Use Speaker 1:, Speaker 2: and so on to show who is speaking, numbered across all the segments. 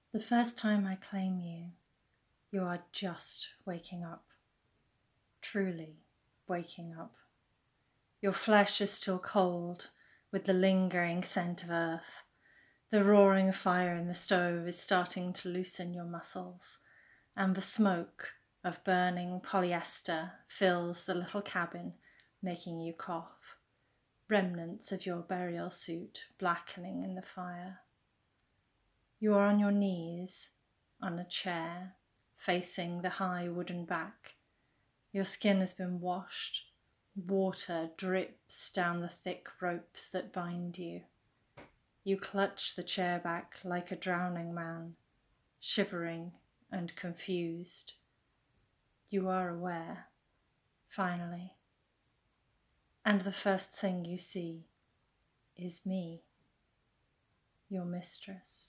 Speaker 1: The first time I claim you, you are just waking up. Truly waking up. Your flesh is still cold, with the lingering scent of earth. The roaring fire in the stove is starting to loosen your muscles, and the smoke of burning polyester fills the little cabin, making you cough. Remnants of your burial suit blackening in the fire. You are on your knees, on a chair, facing the high wooden back. Your skin has been washed. Water drips down the thick ropes that bind you. You clutch the chair back like a drowning man, shivering and confused. You are aware, finally. And the first thing you see is me, your mistress.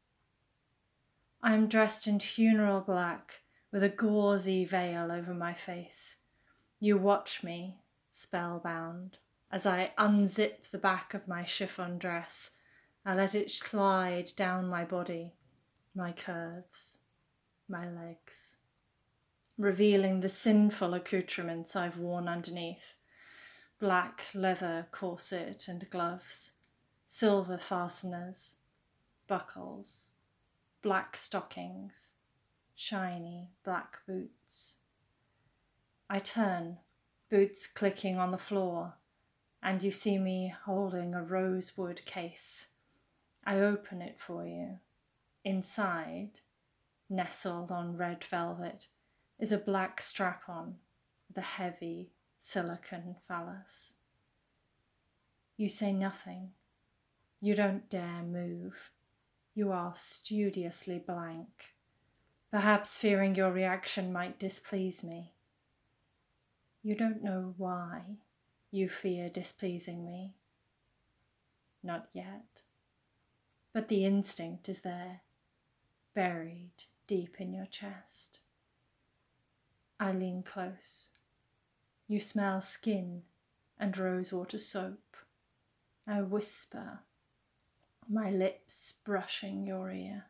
Speaker 1: I am dressed in funeral black with a gauzy veil over my face. You watch me, spellbound, as I unzip the back of my chiffon dress. I let it slide down my body, my curves, my legs, revealing the sinful accoutrements I've worn underneath. Black leather corset and gloves, silver fasteners, buckles, black stockings, shiny black boots. I turn, boots clicking on the floor, and you see me holding a rosewood case. I open it for you. Inside, nestled on red velvet, is a black strap-on with a heavy silicon phallus. You say nothing. You don't dare move. You are studiously blank, perhaps fearing your reaction might displease me. You don't know why you fear displeasing me. Not yet. But the instinct is there, buried deep in your chest. I lean close. You smell skin and rosewater soap. I whisper, my lips brushing your ear.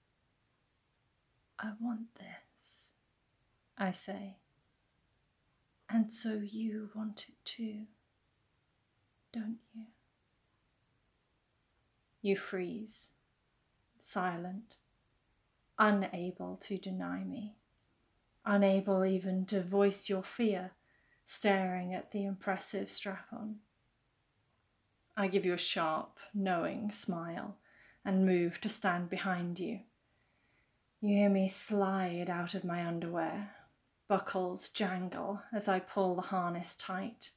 Speaker 1: I want this, I say. And so you want it too, don't you? You freeze, silent, unable to deny me, unable even to voice your fear, staring at the impressive strap-on. I give you a sharp, knowing smile and move to stand behind you. You hear me slide out of my underwear. Buckles jangle as I pull the harness tight.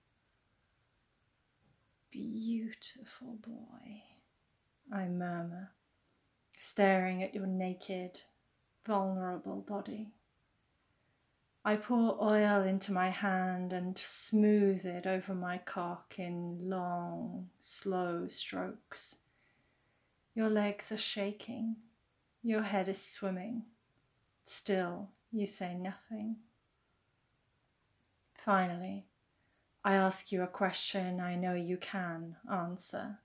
Speaker 1: Beautiful boy, I murmur, staring at your naked, vulnerable body. I pour oil into my hand and smooth it over my cock in long, slow strokes. Your legs are shaking. Your head is swimming. Still, you say nothing. Finally, I ask you a question I know you can answer.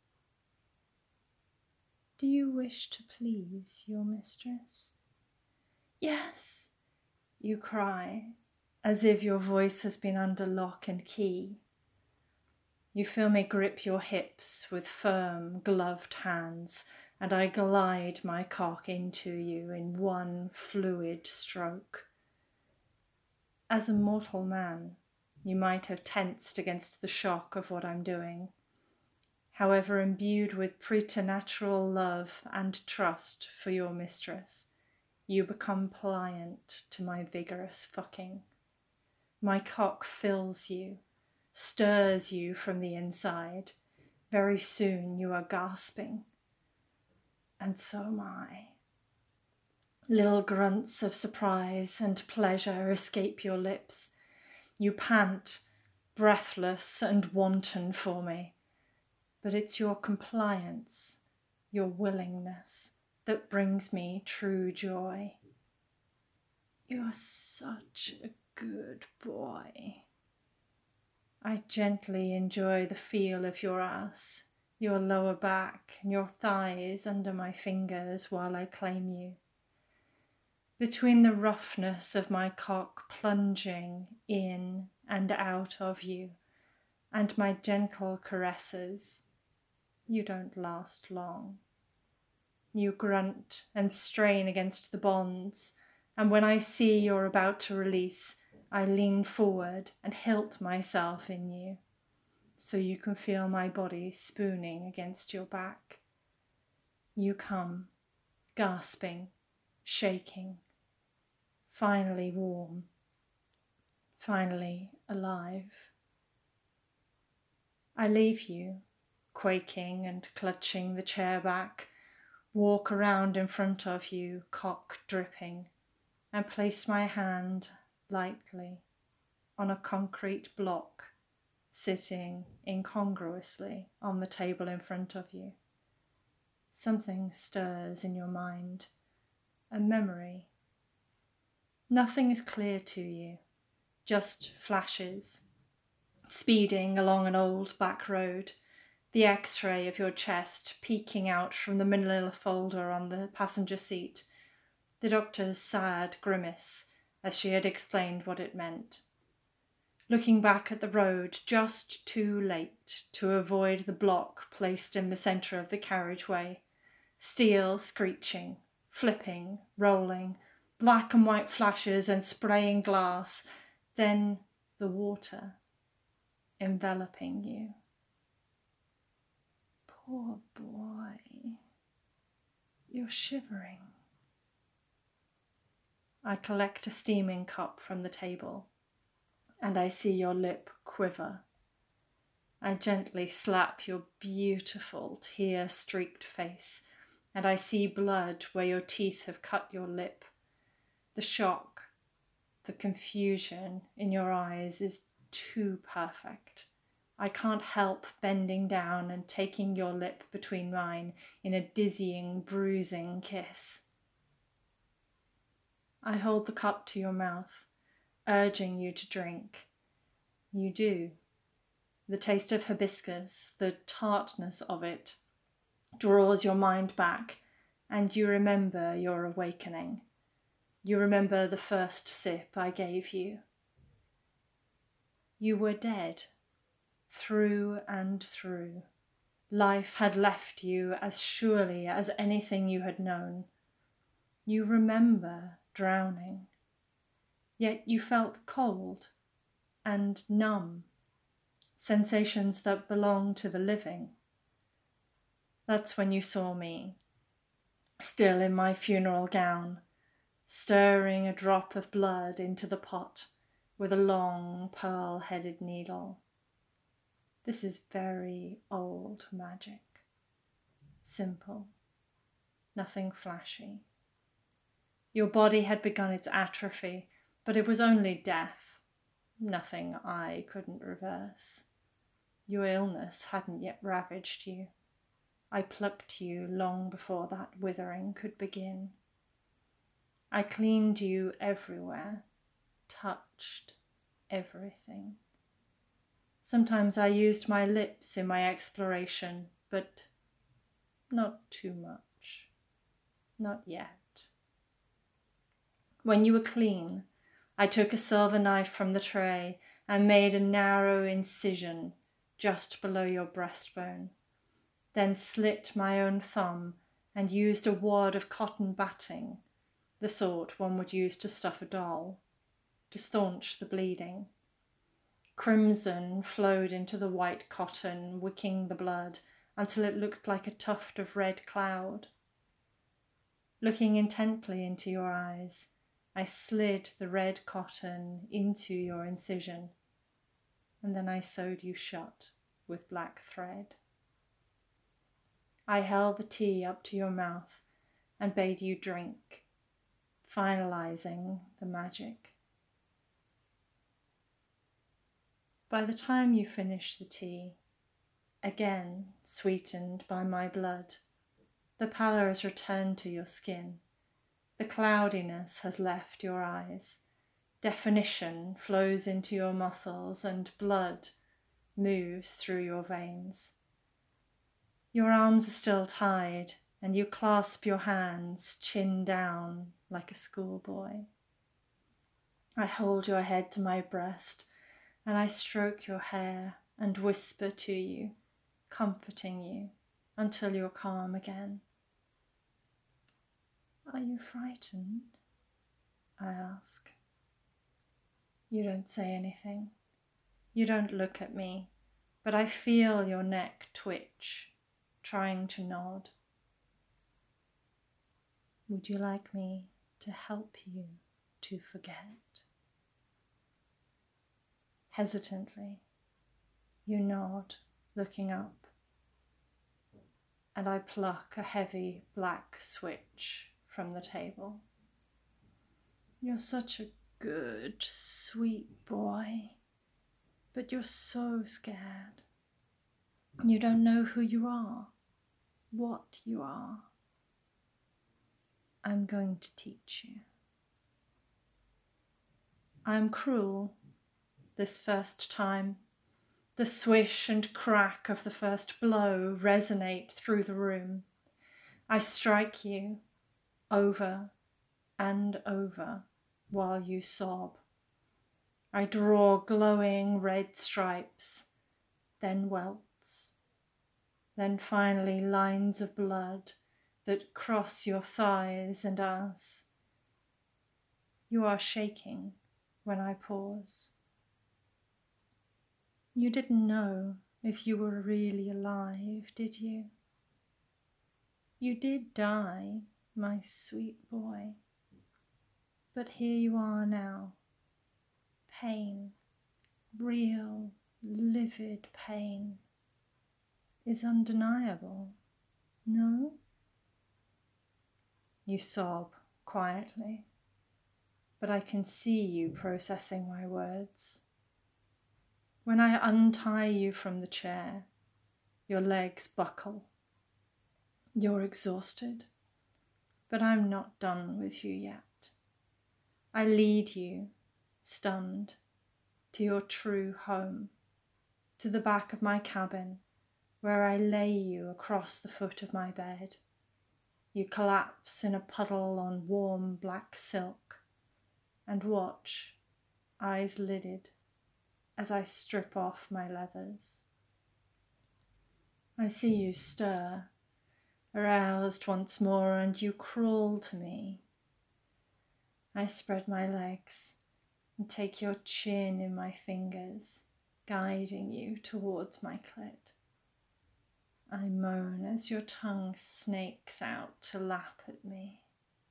Speaker 1: Do you wish to please your mistress? Yes, you cry, as if your voice has been under lock and key. You feel me grip your hips with firm, gloved hands, and I glide my cock into you in one fluid stroke. As a mortal man, you might have tensed against the shock of what I'm doing. However, imbued with preternatural love and trust for your mistress, you become pliant to my vigorous fucking. My cock fills you, stirs you from the inside. Very soon you are gasping. And so am I. Little grunts of surprise and pleasure escape your lips. You pant, breathless and wanton for me. But it's your compliance, your willingness, that brings me true joy. You are such a good boy. I gently enjoy the feel of your ass, your lower back and your thighs under my fingers while I claim you. Between the roughness of my cock plunging in and out of you and my gentle caresses, you don't last long. You grunt and strain against the bonds, and when I see you're about to release, I lean forward and hilt myself in you, so you can feel my body spooning against your back. You come, gasping, shaking, finally warm, finally alive. I leave you, quaking and clutching the chair back, walk around in front of you, cock dripping, and place my hand lightly on a concrete block sitting incongruously on the table in front of you. Something stirs in your mind, a memory. Nothing is clear to you, just flashes, speeding along an old back road, the X-ray of your chest peeking out from the manila folder on the passenger seat, the doctor's sad grimace as she had explained what it meant. Looking back at the road just too late to avoid the block placed in the centre of the carriageway, steel screeching, flipping, rolling, black and white flashes and spraying glass, then the water enveloping you. Poor boy, you're shivering. I collect a steaming cup from the table, and I see your lip quiver. I gently slap your beautiful tear-streaked face, and I see blood where your teeth have cut your lip. The shock, the confusion in your eyes is too perfect. I can't help bending down and taking your lip between mine in a dizzying, bruising kiss. I hold the cup to your mouth, urging you to drink. You do. The taste of hibiscus, the tartness of it, draws your mind back, and you remember your awakening. You remember the first sip I gave you. You were dead, through and through. Life had left you as surely as anything you had known. You remember drowning, yet you felt cold and numb, sensations that belong to the living. That's when you saw me, still in my funeral gown, stirring a drop of blood into the pot with a long pearl-headed needle. This is very old magic. Simple, nothing flashy. Your body had begun its atrophy, but it was only death, nothing I couldn't reverse. Your illness hadn't yet ravaged you. I plucked you long before that withering could begin. I cleaned you everywhere, touched everything. Sometimes I used my lips in my exploration, but not too much. Not yet. When you were clean, I took a silver knife from the tray and made a narrow incision just below your breastbone, then slit my own thumb and used a wad of cotton batting, the sort one would use to stuff a doll, to staunch the bleeding. Crimson flowed into the white cotton, wicking the blood until it looked like a tuft of red cloud. Looking intently into your eyes, I slid the red cotton into your incision, and then I sewed you shut with black thread. I held the tea up to your mouth and bade you drink, finalizing the magic. By the time you finished the tea, again sweetened by my blood, the pallor has returned to your skin. The cloudiness has left your eyes. Definition flows into your muscles and blood moves through your veins. Your arms are still tied, and you clasp your hands, chin down, like a schoolboy. I hold your head to my breast, and I stroke your hair and whisper to you, comforting you until you're calm again. Are you frightened? I ask. You don't say anything. You don't look at me, but I feel your neck twitch, trying to nod. Would you like me to help you to forget? Hesitantly, you nod, looking up, and I pluck a heavy black switch from the table. You're such a good, sweet boy, but you're so scared. You don't know who you are, what you are. I'm going to teach you. I'm cruel this first time. The swish and crack of the first blow resonate through the room. I strike you over and over while you sob. I draw glowing red stripes, then welts, then finally lines of blood that cross your thighs and ass. You are shaking when I pause. You didn't know if you were really alive, did you? You did die, my sweet boy. But here you are now. Pain, real, livid pain, is undeniable. No? You sob quietly, but I can see you processing my words. When I untie you from the chair, your legs buckle. You're exhausted, but I'm not done with you yet. I lead you, stunned, to your true home, to the back of my cabin, where I lay you across the foot of my bed. You collapse in a puddle on warm black silk and watch, eyes lidded, as I strip off my leathers. I see you stir, aroused once more, and you crawl to me. I spread my legs and take your chin in my fingers, guiding you towards my clit. I moan as your tongue snakes out to lap at me.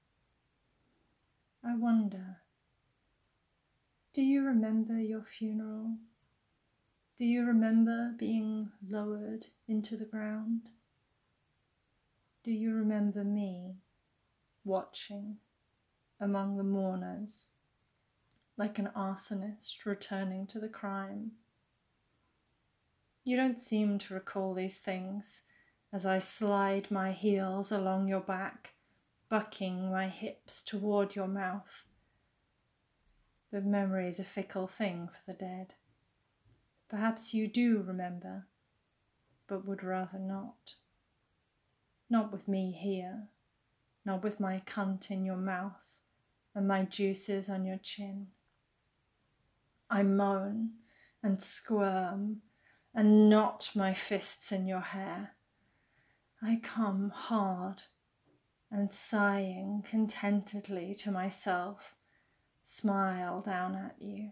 Speaker 1: I wonder, do you remember your funeral? Do you remember being lowered into the ground? Do you remember me watching among the mourners, like an arsonist returning to the crime? You don't seem to recall these things as I slide my heels along your back, bucking my hips toward your mouth. But memory is a fickle thing for the dead. Perhaps you do remember, but would rather not. Not with me here, not with my cunt in your mouth and my juices on your chin. I moan and squirm and knot my fists in your hair. I come hard and sighing contentedly to myself, smile down at you.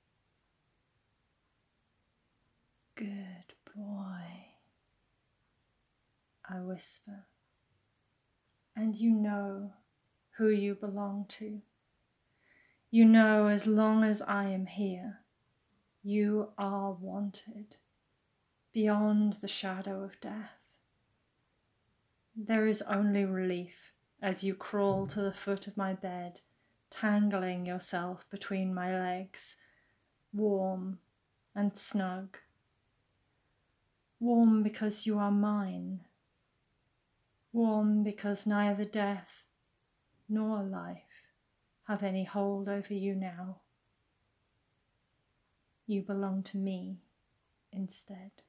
Speaker 1: Good boy, I whisper, and you know who you belong to. You know as long as I am here, you are wanted, beyond the shadow of death. There is only relief as you crawl to the foot of my bed, tangling yourself between my legs, warm and snug. Warm because you are mine. Warm because neither death nor life have any hold over you now. You belong to me instead.